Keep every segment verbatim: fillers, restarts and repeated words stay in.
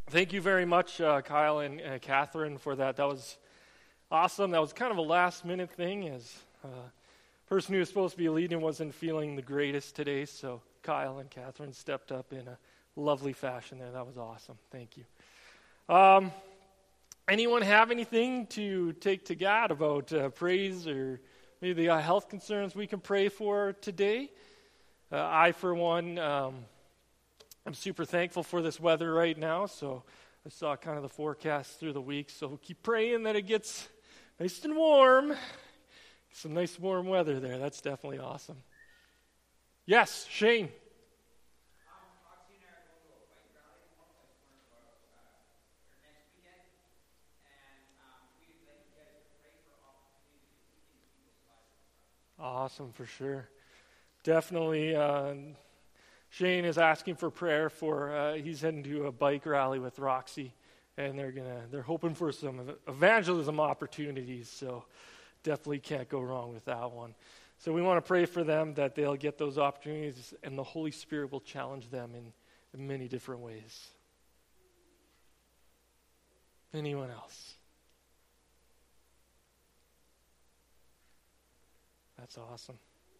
Thank you very much, uh, Kyle and uh, Catherine, for that. That was awesome. That was kind of a last-minute thing, as uh, the person who was supposed to be leading wasn't feeling the greatest today, so Kyle and Catherine stepped up in a lovely fashion there. That was awesome. Thank you. Um, anyone have anything to take to God about uh, praise or maybe the uh, health concerns we can pray for today? Uh, I, for one, um, I'm super thankful for this weather right now, so I saw kind of the forecast through the week, so keep praying that it gets nice and warm. Some nice warm weather there. That's definitely awesome. Yes, Shane. Awesome, for sure. Definitely, uh, Shane is asking for prayer for, uh, he's heading to a bike rally with Roxy, and they're gonna, they're hoping for some evangelism opportunities, so definitely can't go wrong with that one. So we want to pray for them that they'll get those opportunities, and the Holy Spirit will challenge them in, in many different ways. Anyone else? That's awesome.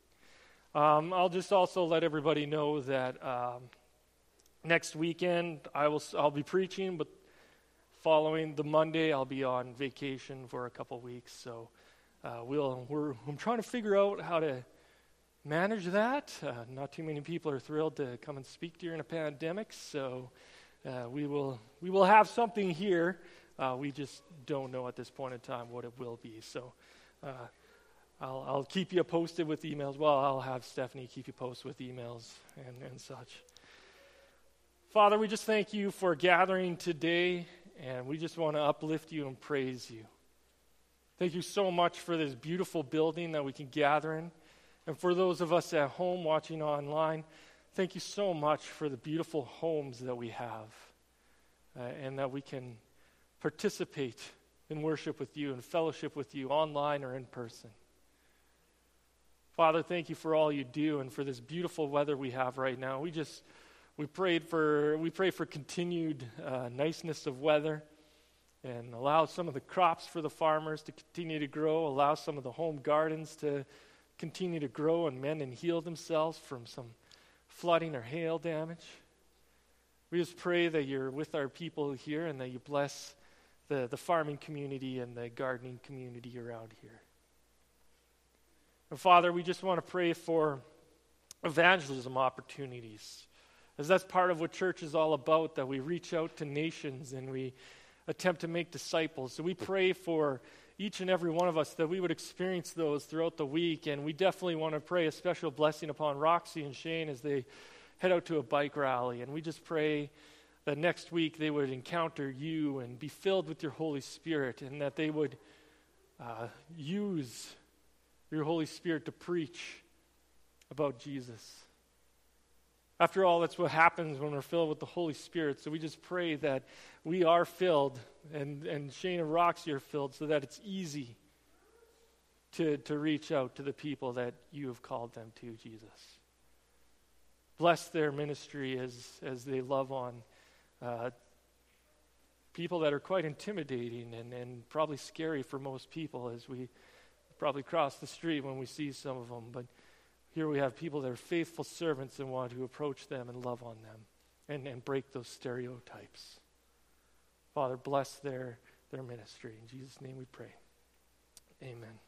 Um, I'll just also let everybody know that um, next weekend I will I'll be preaching, but following the Monday I'll be on vacation for a couple weeks. So uh, we'll we're I'm trying to figure out how to manage that. Uh, not too many people are thrilled to come and speak during a pandemic, so uh, we will we will have something here. Uh, we just don't know at this point in time what it will be. So. Uh, I'll, I'll keep you posted with emails. Well, I'll have Stephanie keep you posted with emails and, and such. Father, we just thank you for gathering today, and we just want to uplift you and praise you. Thank you so much for this beautiful building that we can gather in. And for those of us at home watching online, thank you so much for the beautiful homes that we have, uh, and that we can participate in worship with you and fellowship with you online or in person. Father, thank you for all you do and for this beautiful weather we have right now. We just, we prayed for, we pray for continued uh, niceness of weather, and allow some of the crops for the farmers to continue to grow, allow some of the home gardens to continue to grow and mend and heal themselves from some flooding or hail damage. We just pray that you're with our people here and that you bless the, the farming community and the gardening community around here. And Father, we just want to pray for evangelism opportunities, as that's part of what church is all about, that we reach out to nations and we attempt to make disciples. So we pray for each and every one of us that we would experience those throughout the week, and we definitely want to pray a special blessing upon Roxy and Shane as they head out to a bike rally. And we just pray that next week they would encounter you and be filled with your Holy Spirit, and that they would uh, use your Holy Spirit to preach about Jesus. After all, that's what happens when we're filled with the Holy Spirit. So we just pray that we are filled, and, and Shane and Roxy are filled, so that it's easy to, to reach out to the people that you have called them to, Jesus. Bless their ministry as, as they love on uh, people that are quite intimidating and, and probably scary for most people, as we probably cross the street when we see some of them. But here we have people that are faithful servants and want to approach them and love on them and, and break those stereotypes. Father, bless their, their ministry. In Jesus' name we pray. Amen.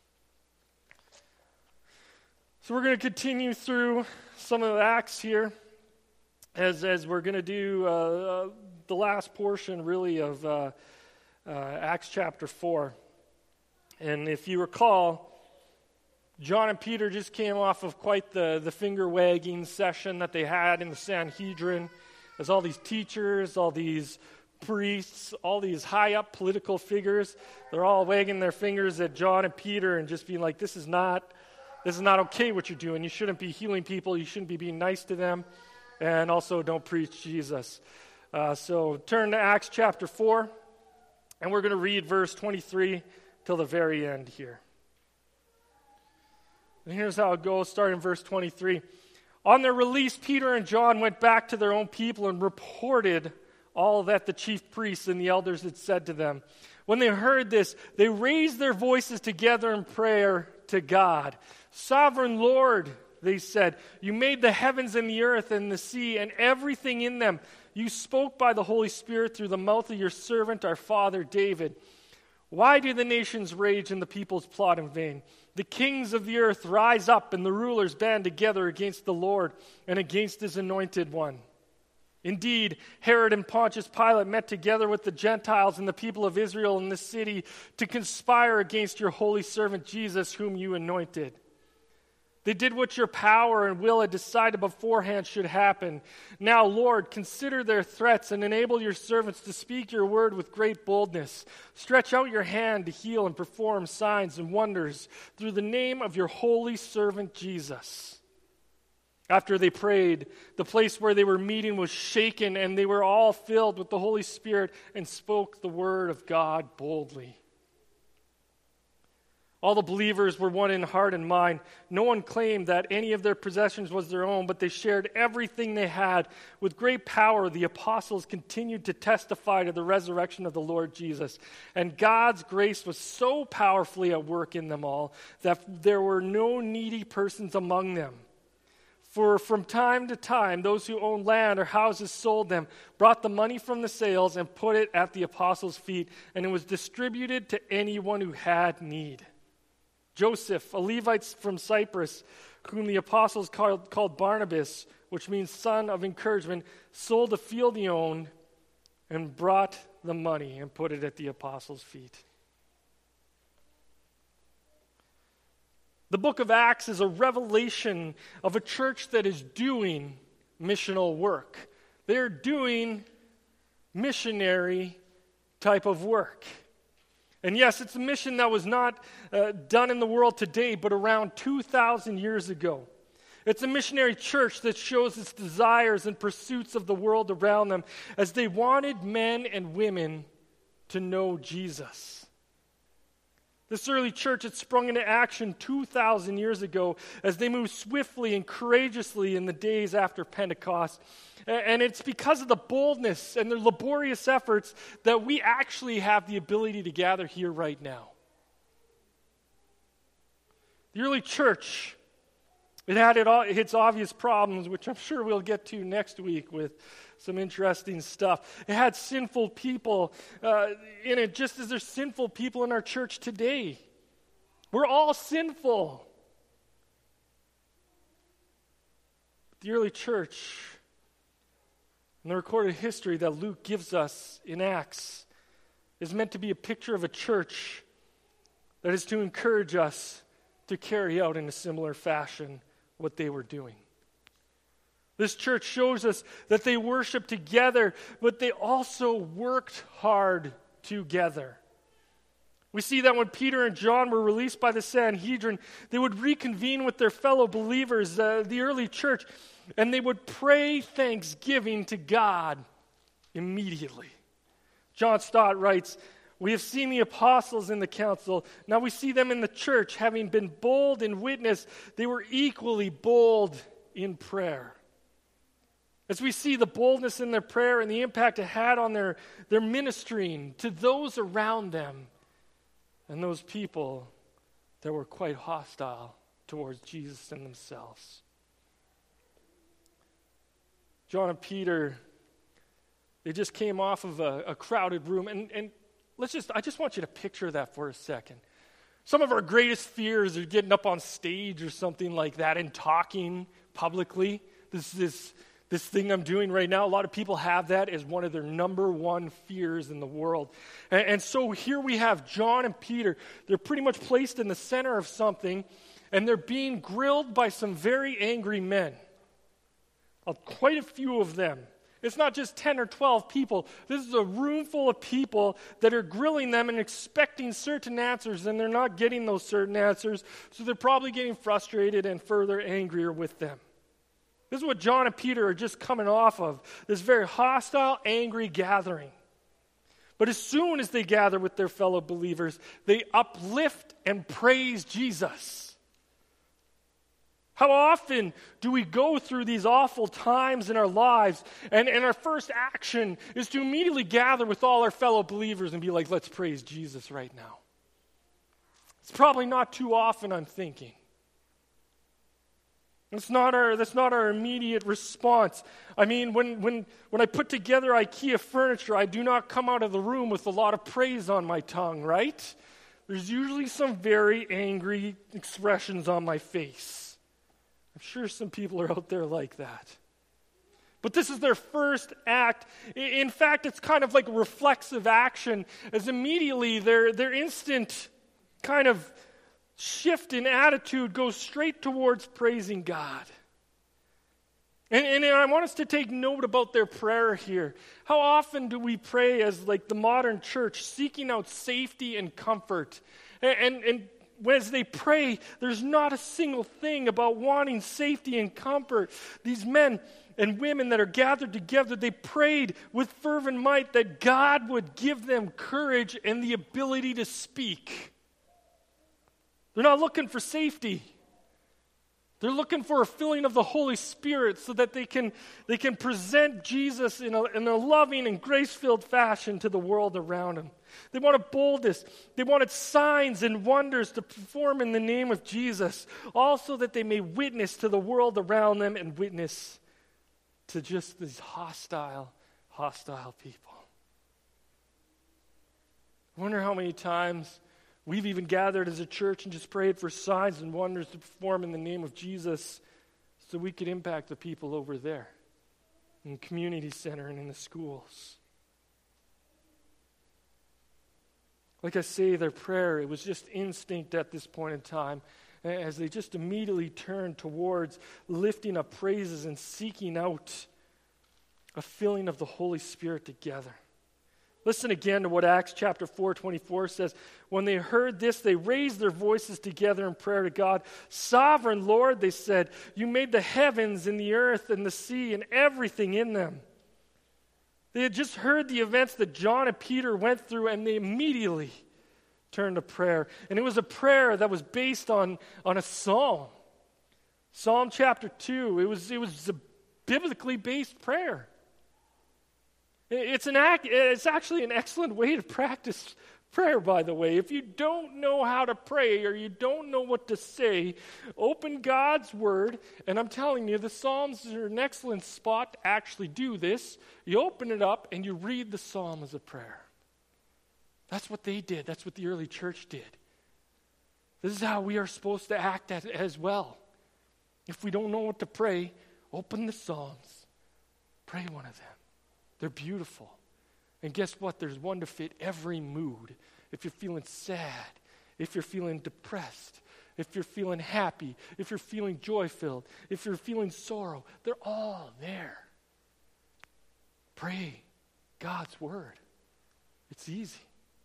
So we're going to continue through some of the Acts here as, as we're going to do uh, uh, the last portion really of uh, uh, Acts chapter four. And if you recall, John and Peter just came off of quite the, the finger-wagging session that they had in the Sanhedrin, as all these teachers, all these priests, all these high-up political figures, they're all wagging their fingers at John and Peter and just being like, this is not, this is not okay what you're doing. You shouldn't be healing people. You shouldn't be being nice to them. And also don't preach Jesus. Uh, so turn to Acts chapter four, and we're going to read verse twenty-three till the very end here. And here's how it goes, starting in verse twenty-three. On their release, Peter and John went back to their own people and reported all that the chief priests and the elders had said to them. When they heard this, they raised their voices together in prayer to God. Sovereign Lord, they said, you made the heavens and the earth and the sea and everything in them. You spoke by the Holy Spirit through the mouth of your servant, our father David. Why do the nations rage and the peoples plot in vain? The kings of the earth rise up and the rulers band together against the Lord and against his anointed one. Indeed, Herod and Pontius Pilate met together with the Gentiles and the people of Israel in this city to conspire against your holy servant Jesus, whom you anointed. They did what your power and will had decided beforehand should happen. Now, Lord, consider their threats and enable your servants to speak your word with great boldness. Stretch out your hand to heal and perform signs and wonders through the name of your holy servant Jesus. After they prayed, the place where they were meeting was shaken, and they were all filled with the Holy Spirit and spoke the word of God boldly. All the believers were one in heart and mind. No one claimed that any of their possessions was their own, but they shared everything they had. With great power, the apostles continued to testify to the resurrection of the Lord Jesus. And God's grace was so powerfully at work in them all that there were no needy persons among them. For from time to time, those who owned land or houses sold them, brought the money from the sales, and put it at the apostles' feet, and it was distributed to anyone who had need. Joseph, a Levite from Cyprus, whom the apostles called, called Barnabas, which means son of encouragement, sold a field he owned and brought the money and put it at the apostles' feet. The book of Acts is a revelation of a church that is doing missional work. They're doing missionary type of work. And yes, it's a mission that was not uh, done in the world today, but around two thousand years ago. It's a missionary church that shows its desires and pursuits of the world around them as they wanted men and women to know Jesus. This early church had sprung into action two thousand years ago as they moved swiftly and courageously in the days after Pentecost. And it's because of the boldness and their laborious efforts that we actually have the ability to gather here right now. The early church, it had its obvious problems, which I'm sure we'll get to next week with some interesting stuff. It had sinful people uh, in it, just as there's sinful people in our church today. We're all sinful. The early church, and the recorded history that Luke gives us in Acts, is meant to be a picture of a church that is to encourage us to carry out in a similar fashion what they were doing. This church shows us that they worshiped together, but they also worked hard together. We see that when Peter and John were released by the Sanhedrin, they would reconvene with their fellow believers, uh, the early church, and they would pray thanksgiving to God immediately. John Stott writes, "We have seen the apostles in the council. Now we see them in the church. Having been bold in witness, they were equally bold in prayer." As we see the boldness in their prayer and the impact it had on their, their ministering to those around them and those people that were quite hostile towards Jesus and themselves. John and Peter, they just came off of a, a crowded room. And, and let's just, I just want you to picture that for a second. Some of our greatest fears are getting up on stage or something like that and talking publicly. This is This thing I'm doing right now, a lot of people have that as one of their number one fears in the world. And, and so here we have John and Peter. They're pretty much placed in the center of something, and they're being grilled by some very angry men. Uh, quite a few of them. It's not just ten or twelve people. This is a room full of people that are grilling them and expecting certain answers, and they're not getting those certain answers, so they're probably getting frustrated and further angrier with them. This is what John and Peter are just coming off of, this very hostile, angry gathering. But as soon as they gather with their fellow believers, they uplift and praise Jesus. How often do we go through these awful times in our lives, and, and our first action is to immediately gather with all our fellow believers and be like, let's praise Jesus right now. It's probably not too often, I'm thinking. That's not our, that's not our immediate response. I mean, when, when, when I put together IKEA furniture, I do not come out of the room with a lot of praise on my tongue, right? There's usually some very angry expressions on my face. I'm sure some people are out there like that. But this is their first act. In fact, it's kind of like a reflexive action, as immediately their, their instant kind of shift in attitude goes straight towards praising God. And, and I want us to take note about their prayer here. How often do we pray as like the modern church, seeking out safety and comfort? And, and, and as they pray, there's not a single thing about wanting safety and comfort. These men and women that are gathered together, they prayed with fervent might that God would give them courage and the ability to speak. They're not looking for safety. They're looking for a filling of the Holy Spirit so that they can, they can present Jesus in a, in a loving and grace-filled fashion to the world around them. They wanted boldness. They wanted signs and wonders to perform in the name of Jesus, also that they may witness to the world around them and witness to just these hostile, hostile people. I wonder how many times we've even gathered as a church and just prayed for signs and wonders to perform in the name of Jesus so we could impact the people over there in the community center and in the schools. Like I say, their prayer, it was just instinct at this point in time as they just immediately turned towards lifting up praises and seeking out a filling of the Holy Spirit together. Listen again to what Acts chapter four twenty-four says. When they heard this, they raised their voices together in prayer to God. Sovereign Lord, they said, you made the heavens and the earth and the sea and everything in them. They had just heard the events that John and Peter went through, and they immediately turned to prayer. And it was a prayer that was based on, on a psalm. Psalm chapter two. It was, it was a biblically based prayer. It's an act, it's actually an excellent way to practice prayer, by the way. If you don't know how to pray or you don't know what to say, open God's Word, and I'm telling you, the Psalms are an excellent spot to actually do this. You open it up and you read the Psalm as a prayer. That's what they did. That's what the early church did. This is how we are supposed to act as well. If we don't know what to pray, open the Psalms. Pray one of them. They're beautiful. And guess what? There's one to fit every mood. If you're feeling sad, if you're feeling depressed, if you're feeling happy, if you're feeling joy-filled, if you're feeling sorrow, they're all there. Pray God's Word. It's easy.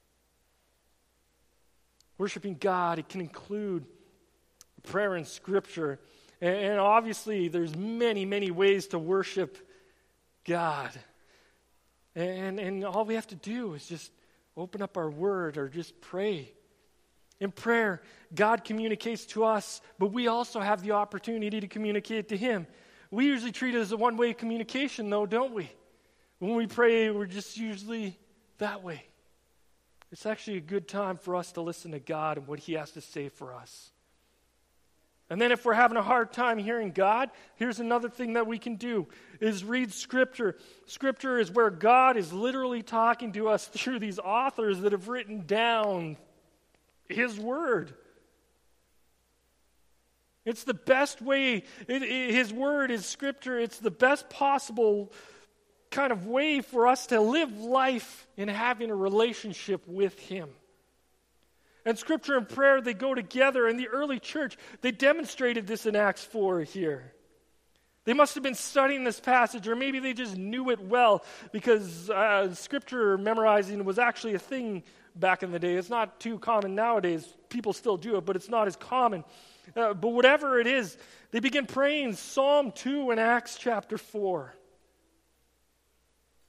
Worshiping God, it can include prayer and Scripture. And, and obviously, there's many, many ways to worship God. And, and all we have to do is just open up our Word or just pray. In prayer, God communicates to us, but we also have the opportunity to communicate to Him. We usually treat it as a one-way communication, though, don't we? When we pray, we're just usually that way. It's actually a good time for us to listen to God and what He has to say for us. And then if we're having a hard time hearing God, here's another thing that we can do, is read Scripture. Scripture is where God is literally talking to us through these authors that have written down His Word. It's the best way. It, it, His Word is Scripture. It's the best possible kind of way for us to live life in having a relationship with Him. And Scripture and prayer, they go together. In the early church, they demonstrated this in Acts four here. They must have been studying this passage, or maybe they just knew it well, because uh, Scripture memorizing was actually a thing back in the day. It's not too common nowadays. People still do it, but it's not as common. Uh, but whatever it is, they begin praying Psalm two in Acts chapter four.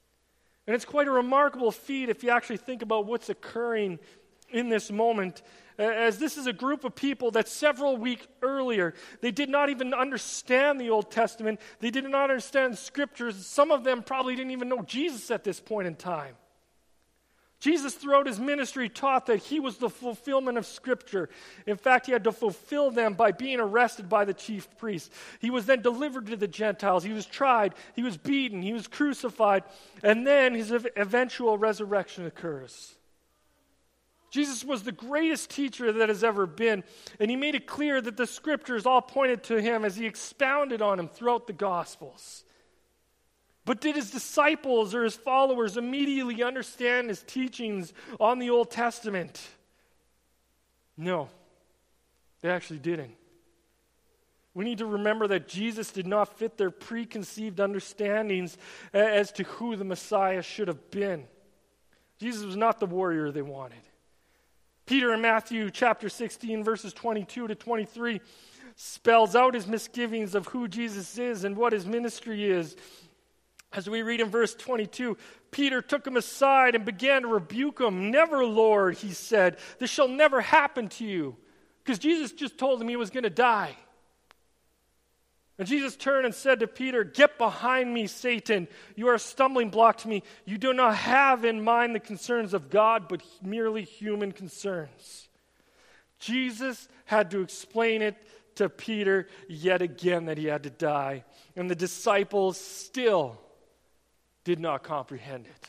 And it's quite a remarkable feat if you actually think about what's occurring in this moment, as this is a group of people that several weeks earlier, they did not even understand the Old Testament. They did not understand the Scriptures. Some of them probably didn't even know Jesus at this point in time. Jesus, throughout his ministry, taught that he was the fulfillment of Scripture. In fact, he had to fulfill them by being arrested by the chief priests. He was then delivered to the Gentiles. He was tried. He was beaten. He was crucified. And then his eventual resurrection occurs. Jesus was the greatest teacher that has ever been. And he made it clear that the Scriptures all pointed to him as he expounded on him throughout the Gospels. But did his disciples or his followers immediately understand his teachings on the Old Testament? No, they actually didn't. We need to remember that Jesus did not fit their preconceived understandings as to who the Messiah should have been. Jesus was not the warrior they wanted. Peter in Matthew chapter sixteen, verses twenty-two to twenty-three, spells out his misgivings of who Jesus is and what his ministry is. As we read in verse twenty-two, Peter took him aside and began to rebuke him. "Never, Lord," he said, "this shall never happen to you." Because Jesus just told him he was going to die. And Jesus turned and said to Peter, "Get behind me, Satan. You are a stumbling block to me. You do not have in mind the concerns of God, but merely human concerns." Jesus had to explain it to Peter yet again that he had to die. And the disciples still did not comprehend it.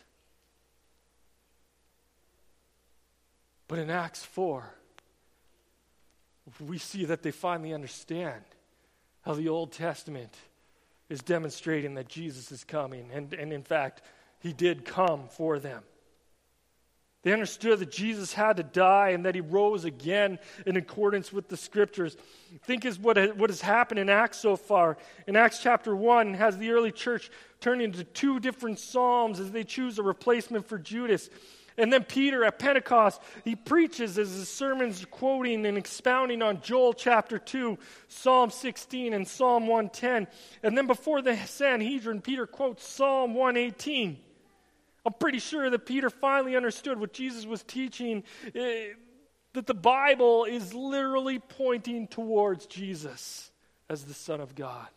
But in Acts four, we see that they finally understand how the Old Testament is demonstrating that Jesus is coming. And, and in fact, he did come for them. They understood that Jesus had to die and that he rose again in accordance with the Scriptures. Think is what, what has happened in Acts so far. In Acts chapter one, has the early church turned into two different psalms as they choose a replacement for Judas. And then Peter at Pentecost, he preaches as his sermons quoting and expounding on Joel chapter two, Psalm sixteen, and Psalm one ten. And then before the Sanhedrin, Peter quotes Psalm one eighteen. I'm pretty sure that Peter finally understood what Jesus was teaching, uh, that the Bible is literally pointing towards Jesus as the Son of God.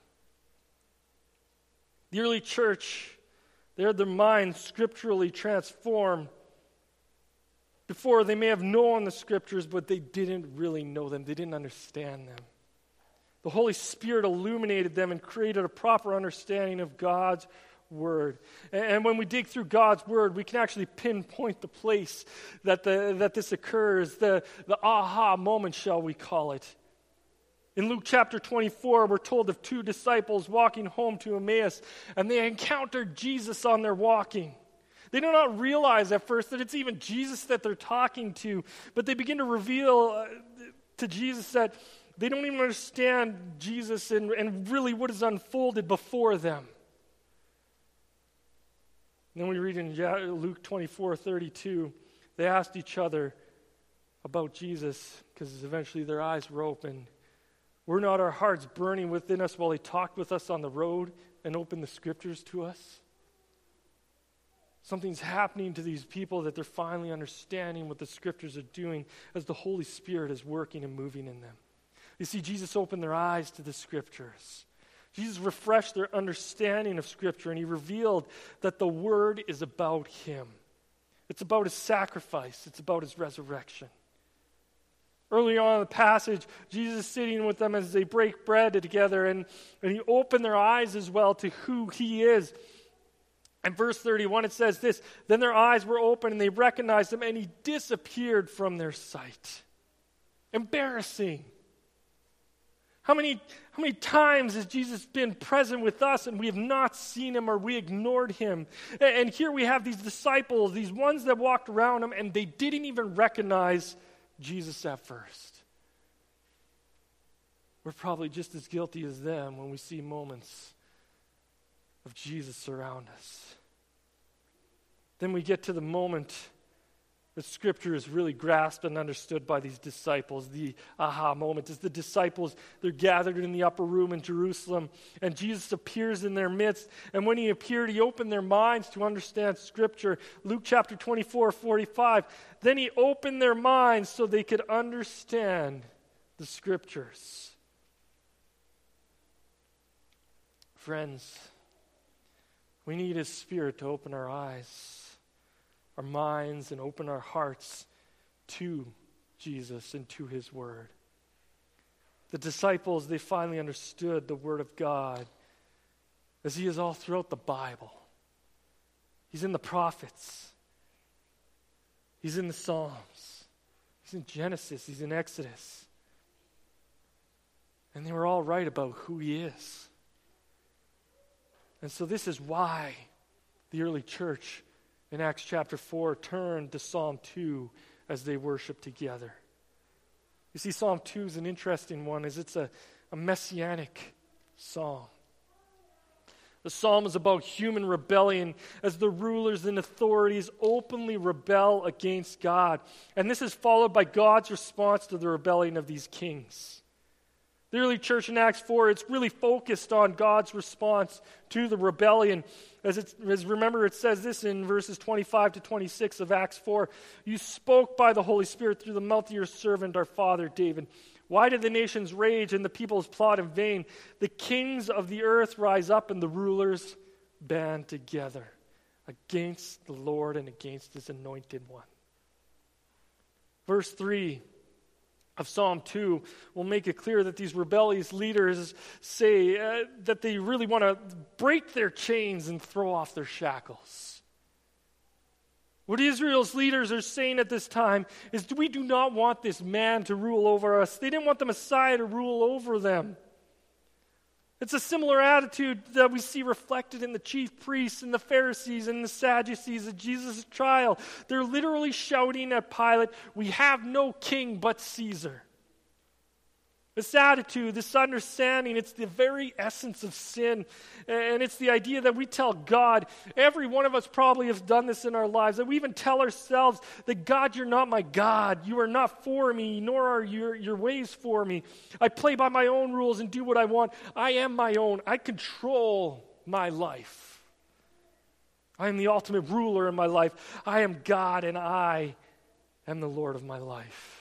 The early church, they had their minds scripturally transformed. Before, they may have known the Scriptures, but they didn't really know them. They didn't understand them. The Holy Spirit illuminated them and created a proper understanding of God's Word. And when we dig through God's Word, we can actually pinpoint the place that the that this occurs, the, the aha moment, shall we call it. In Luke chapter twenty-four, we're told of two disciples walking home to Emmaus, and they encountered Jesus on their walking. They do not realize at first that it's even Jesus that they're talking to, but they begin to reveal uh, to Jesus that they don't even understand Jesus and, and really what is unfolded before them. And then we read in Luke twenty-four thirty-two, they asked each other about Jesus because eventually their eyes were opened. "Were not our hearts burning within us while he talked with us on the road and opened the Scriptures to us?" Something's happening to these people that they're finally understanding what the Scriptures are doing as the Holy Spirit is working and moving in them. You see, Jesus opened their eyes to the Scriptures. Jesus refreshed their understanding of Scripture, and he revealed that the Word is about him. It's about his sacrifice. It's about his resurrection. Early on in the passage, Jesus is sitting with them as they break bread together, and, and he opened their eyes as well to who he is. In verse thirty-one, it says this, "Then their eyes were open and they recognized him, and he disappeared from their sight." Embarrassing. How many, how many times has Jesus been present with us and we have not seen him or we ignored him? And, and here we have these disciples, these ones that walked around him, and they didn't even recognize Jesus at first. We're probably just as guilty as them when we see moments of Jesus around us. Then we get to the moment The Scripture is really grasped and understood by these disciples. The aha moment is the disciples, they're gathered in the upper room in Jerusalem, and Jesus appears in their midst. And when he appeared, he opened their minds to understand Scripture. Luke chapter twenty-four, forty-five. Then he opened their minds so they could understand the Scriptures. Friends, we need his Spirit to open our eyes, our minds, and open our hearts to Jesus and to his word. The disciples, they finally understood the word of God as he is all throughout the Bible. He's in the prophets. He's in the Psalms. He's in Genesis. He's in Exodus. And they were all right about who he is. And so this is why the early church in Acts chapter four turned to Psalm two as they worship together. You see, Psalm two is an interesting one, as it's a, a messianic psalm. The psalm is about human rebellion as the rulers and authorities openly rebel against God. And this is followed by God's response to the rebellion of these kings. The early church in Acts four, it's really focused on God's response to the rebellion. As, it's, as remember, it says this in verses twenty-five to twenty-six of Acts four. You spoke by the Holy Spirit through the mouth of your servant, our father David. Why did the nations rage and the peoples plot in vain? The kings of the earth rise up and the rulers band together against the Lord and against his anointed one. Verse three of Psalm two will make it clear that these rebellious leaders say uh, that they really want to break their chains and throw off their shackles. What Israel's leaders are saying at this time is, we do not want this man to rule over us. They didn't want the Messiah to rule over them. It's a similar attitude that we see reflected in the chief priests and the Pharisees and the Sadducees at Jesus' trial. They're literally shouting at Pilate, we have no king but Caesar. This attitude, this understanding, it's the very essence of sin. And it's the idea that we tell God, every one of us probably has done this in our lives, that we even tell ourselves that, God, you're not my God. You are not for me, nor are your, your ways for me. I play by my own rules and do what I want. I am my own. I control my life. I am the ultimate ruler in my life. I am God, and I am the Lord of my life.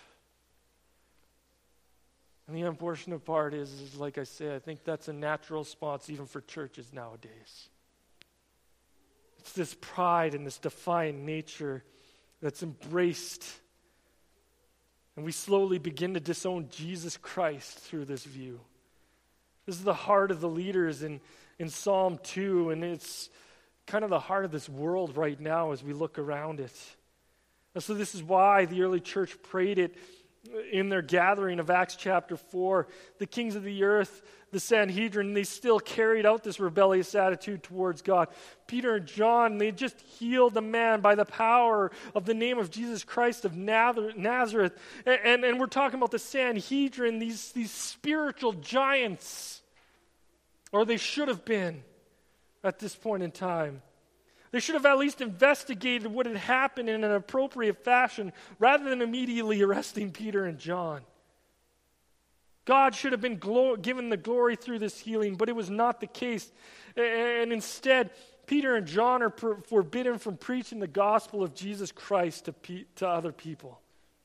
And the unfortunate part is, is, like I said, I think that's a natural response even for churches nowadays. It's this pride and this defiant nature that's embraced. And we slowly begin to disown Jesus Christ through this view. This is the heart of the leaders in, in Psalm two, and it's kind of the heart of this world right now as we look around it. And so this is why the early church prayed it in their gathering of Acts chapter four. The kings of the earth, the Sanhedrin, they still carried out this rebellious attitude towards God. Peter and John, they just healed a man by the power of the name of Jesus Christ of Nazareth. And, and, and we're talking about the Sanhedrin, these, these spiritual giants, or they should have been at this point in time. They should have at least investigated what had happened in an appropriate fashion rather than immediately arresting Peter and John. God should have been glo- given the glory through this healing, but it was not the case. And instead, Peter and John are per- forbidden from preaching the gospel of Jesus Christ to, pe- to other people.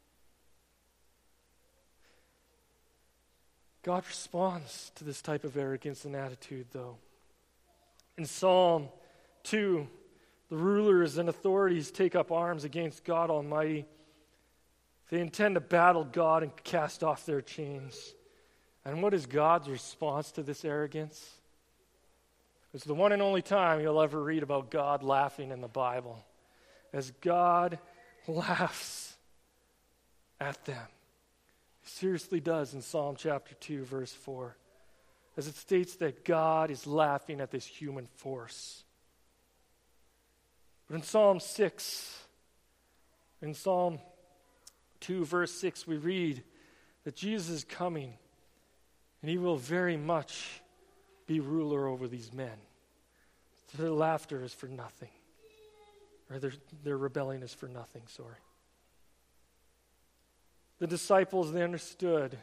God responds to this type of arrogance and attitude, though. In Psalm two, the rulers and authorities take up arms against God Almighty. They intend to battle God and cast off their chains. And what is God's response to this arrogance? It's the one and only time you'll ever read about God laughing in the Bible. As God laughs at them. He seriously does in Psalm chapter two, verse four. As it states that God is laughing at this human force. But in Psalm six, in Psalm two, verse six, we read that Jesus is coming, and he will very much be ruler over these men. Their laughter is for nothing. Or their, their rebellion is for nothing, sorry. the disciples, they understood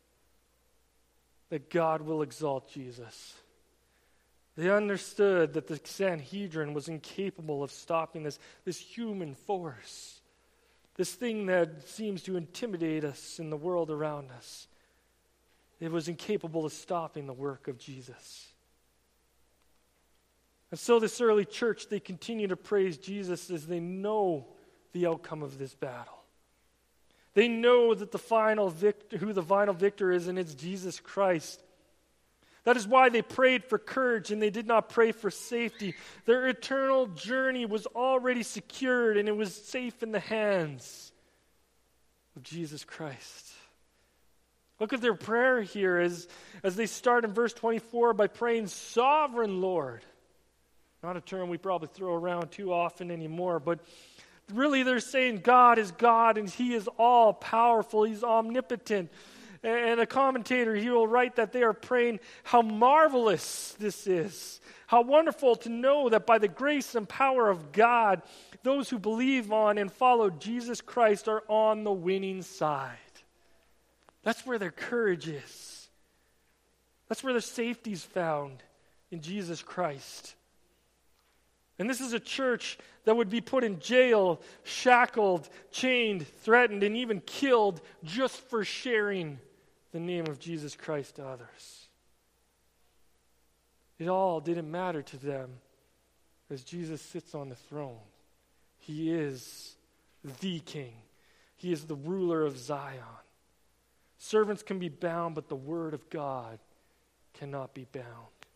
that God will exalt Jesus. They understood that the Sanhedrin was incapable of stopping this, this human force, this thing that seems to intimidate us in the world around us. It was incapable of stopping the work of Jesus. And so this early church, they continue to praise Jesus as they know the outcome of this battle. They know that the final victor, who the final victor is, and it's Jesus Christ. That is why they prayed for courage and they did not pray for safety. Their eternal journey was already secured and it was safe in the hands of Jesus Christ. Look at their prayer here as, as they start in verse twenty-four by praying, Sovereign Lord. Not a term we probably throw around too often anymore, but really they're saying God is God and He is all powerful. He's omnipotent. And a commentator, he will write that they are praying, how marvelous this is. How wonderful to know that by the grace and power of God, those who believe on and follow Jesus Christ are on the winning side. That's where their courage is. That's where their safety is found, in Jesus Christ. And this is a church that would be put in jail, shackled, chained, threatened, and even killed just for sharing the name of Jesus Christ to others. It all didn't matter to them as Jesus sits on the throne. He is the King. He is the ruler of Zion. Servants can be bound, but the word of God cannot be bound.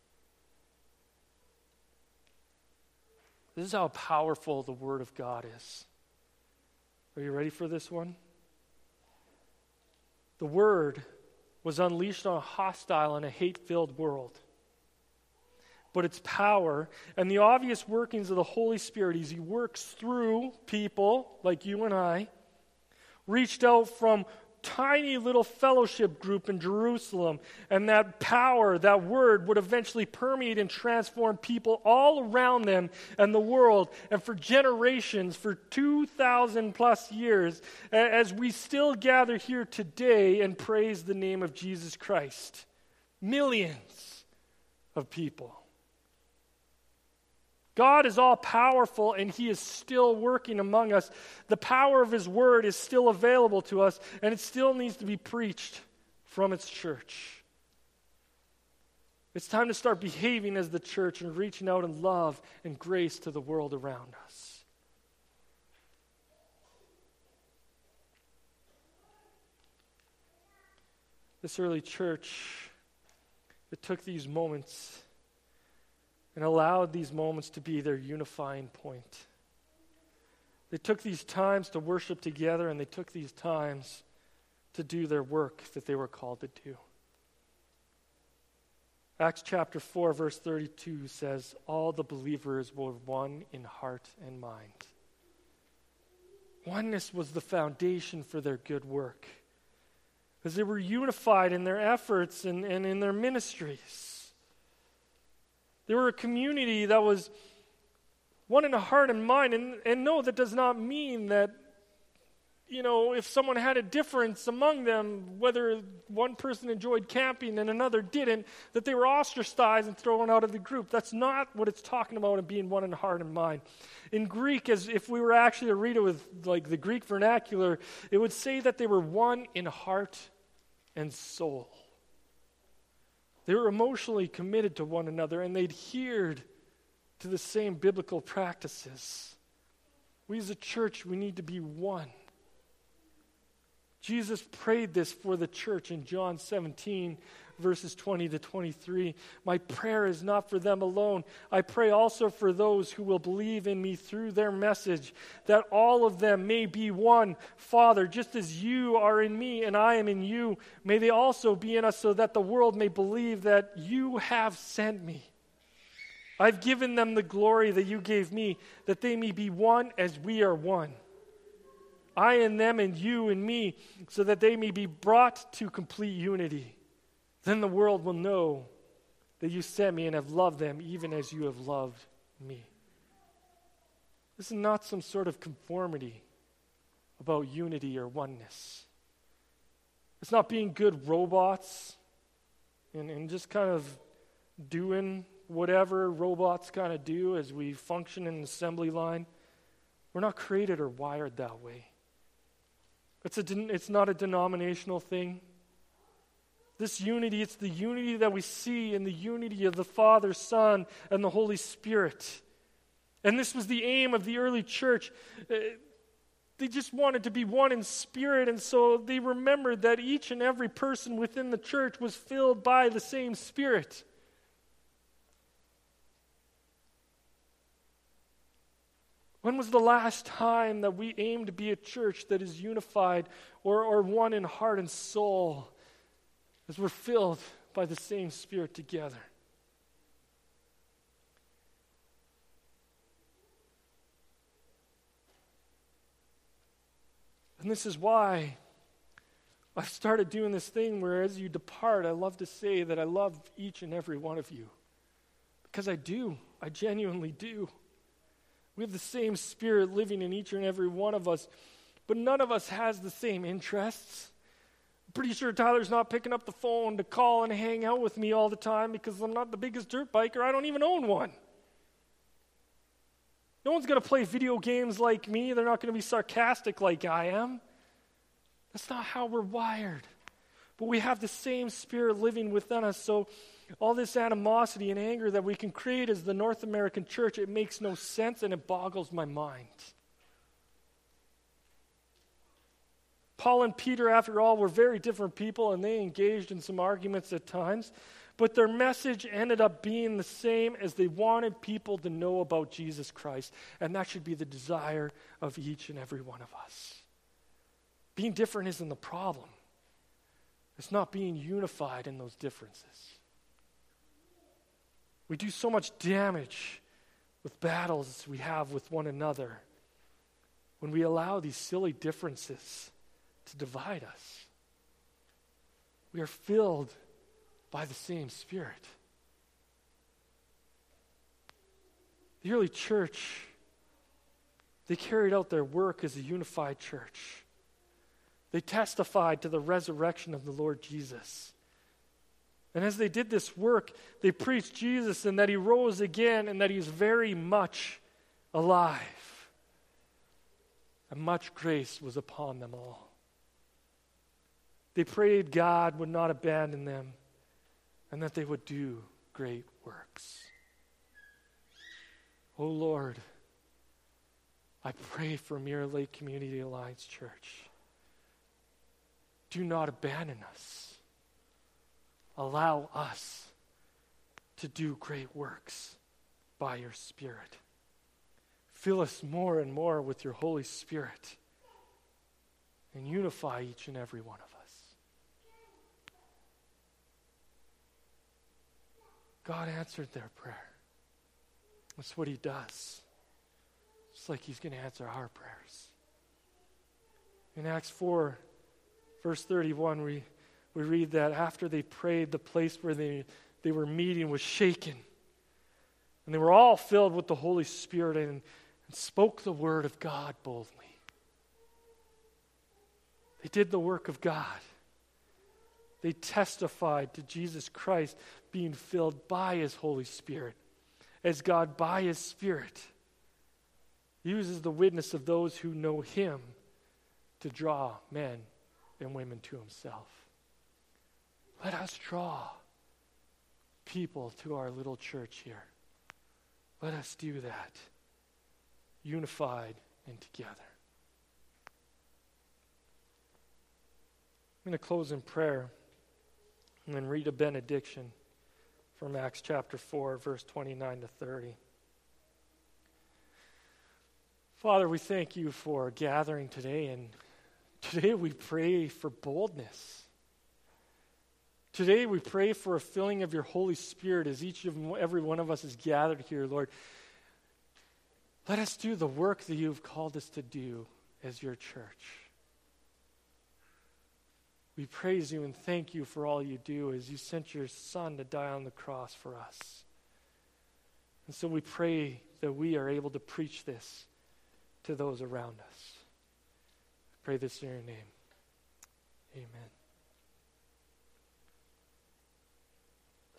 This is how powerful the word of God is. Are you ready for this one? The word was unleashed on a hostile and a hate-filled world. But its power and the obvious workings of the Holy Spirit as He works through people like you and I, reached out from tiny little fellowship group in Jerusalem, and that power, that word, would eventually permeate and transform people all around them and the world, and for generations, for two thousand plus years, as we still gather here today and praise the name of Jesus Christ. Millions of people. God is all powerful and He is still working among us. The power of His word is still available to us, and it still needs to be preached from its church. It's time to start behaving as the church and reaching out in love and grace to the world around us. This early church, it took these moments and allowed these moments to be their unifying point. They took these times to worship together, and they took these times to do their work that they were called to do. Acts chapter four, verse thirty-two says, all the believers were one in heart and mind. Oneness was the foundation for their good work, because they were unified in their efforts and, and in their ministries. They were a community that was one in a heart and mind. And, and no, that does not mean that, you know, if someone had a difference among them, whether one person enjoyed camping and another didn't, that they were ostracized and thrown out of the group. That's not what it's talking about in being one in heart and mind. In Greek, as if we were actually to read it with like the Greek vernacular, it would say that they were one in heart and soul. They were emotionally committed to one another, and they adhered to the same biblical practices. We as a church, we need to be one. Jesus prayed this for the church in John seventeen, verses twenty to twenty-three. My prayer is not for them alone. I pray also for those who will believe in me through their message, that all of them may be one. Father, just as you are in me and I am in you, may they also be in us, so that the world may believe that you have sent me. I've given them the glory that you gave me, that they may be one as we are one. I and them and you and me, so that they may be brought to complete unity. Then the world will know that you sent me and have loved them even as you have loved me. This is not some sort of conformity about unity or oneness. It's not being good robots and, and just kind of doing whatever robots kind of do as we function in an assembly line. We're not created or wired that way. It's, a, it's not a denominational thing. This unity, it's the unity that we see in the unity of the Father, Son, and the Holy Spirit. And this was the aim of the early church. Uh, they just wanted to be one in spirit, and so they remembered that each and every person within the church was filled by the same Spirit. When was the last time that we aimed to be a church that is unified or, or one in heart and soul as we're filled by the same Spirit together? And this is why I've started doing this thing where as you depart, I love to say that I love each and every one of you. Because I do. I genuinely do. We have the same Spirit living in each and every one of us, but none of us has the same interests. I'm pretty sure Tyler's not picking up the phone to call and hang out with me all the time because I'm not the biggest dirt biker. I don't even own one. No one's going to play video games like me. They're not going to be sarcastic like I am. That's not how we're wired. But we have the same Spirit living within us, so all this animosity and anger that we can create as the North American church, it makes no sense and it boggles my mind. Paul and Peter, after all, were very different people and they engaged in some arguments at times, but their message ended up being the same as they wanted people to know about Jesus Christ, and that should be the desire of each and every one of us. Being different isn't the problem. It's not being unified in those differences. We do so much damage with battles we have with one another when we allow these silly differences to divide us. We are filled by the same Spirit. The early church, they carried out their work as a unified church. They testified to the resurrection of the Lord Jesus. And as they did this work, they preached Jesus and that he rose again and that he is very much alive. And much grace was upon them all. They prayed God would not abandon them and that they would do great works. Oh Lord, I pray for Mirror Lake Community Alliance Church. Do not abandon us. Allow us to do great works by your Spirit. Fill us more and more with your Holy Spirit and unify each and every one of us. God answered their prayer. That's what he does. It's like he's going to answer our prayers. In Acts four, verse thirty-one, we, we read that after they prayed, the place where they, they were meeting was shaken. And they were all filled with the Holy Spirit and, and spoke the word of God boldly. They did the work of God. They testified to Jesus Christ being filled by his Holy Spirit, as God by his Spirit uses the witness of those who know him to draw men and women to himself. Let us draw people to our little church here. Let us do that, unified and together. I'm going to close in prayer and then read a benediction from Acts chapter four, verse twenty-nine to thirty. Father, we thank you for gathering today, and today we pray for boldness. Today we pray for a filling of your Holy Spirit as each of every one of us is gathered here, Lord. Let us do the work that you've called us to do as your church. We praise you and thank you for all you do as you sent your Son to die on the cross for us. And so we pray that we are able to preach this to those around us. I pray this in your name. Amen.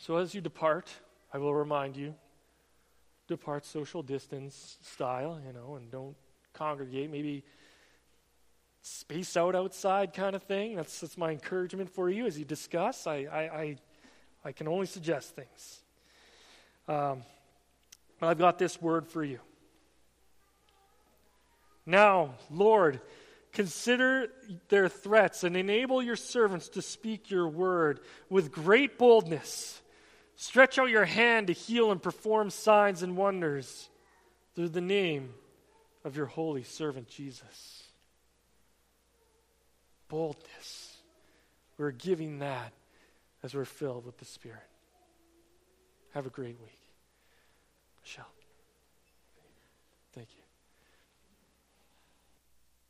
So as you depart, I will remind you, depart social distance style, you know, and don't congregate. Maybe space out outside kind of thing. That's that's my encouragement for you as you discuss. I I I, I can only suggest things. Um, but I've got this word for you. Now, Lord, consider their threats and enable your servants to speak your word with great boldness. Stretch out your hand to heal and perform signs and wonders through the name of your holy servant Jesus. Boldness. We're giving that as we're filled with the Spirit. Have a great week. Michelle. Thank you.